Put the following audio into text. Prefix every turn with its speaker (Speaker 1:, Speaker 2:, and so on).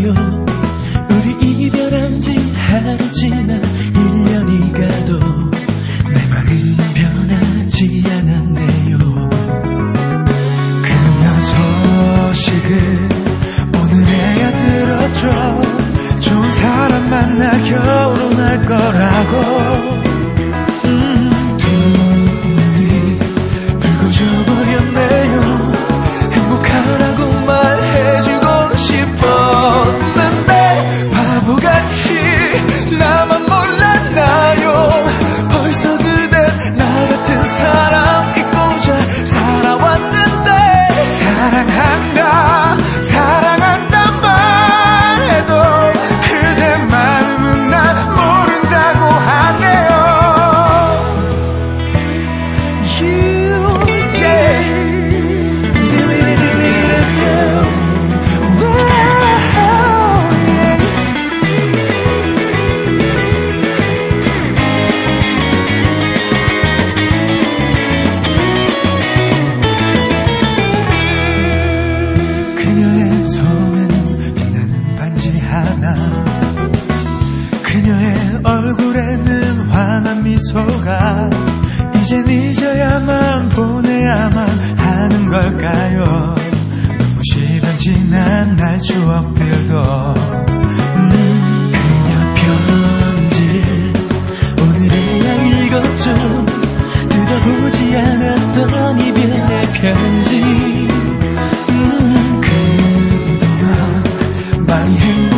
Speaker 1: 않을까요? 우리 이별한 지 하루 지나 1년이 가도 내 마음 변하지 않았네요. 그녀 소식을 오늘에야 들었죠. 좋은 사람 만나 결혼할 거라고. 두 눈이 붉어져버렸네요. 행복하라고 말해주고 싶었는데 바보같이 나만 몰랐나요. 벌써 그댄 나 같은 사람 잊고 잘 살아왔는데 사랑한단 말해도 그대 마음은 나 모른다고 하네요. 그녀의 손에는 빛나는 반지 하나, 그녀의 얼굴에는 환한 미소가 이젠 잊어야만 보내야만 하는 걸까요? 눈부시던 지난 날 추억들도 그녀 편지 오늘에야 읽었죠. 뜯어보지 않았던 이별의 편지. 그동안 많이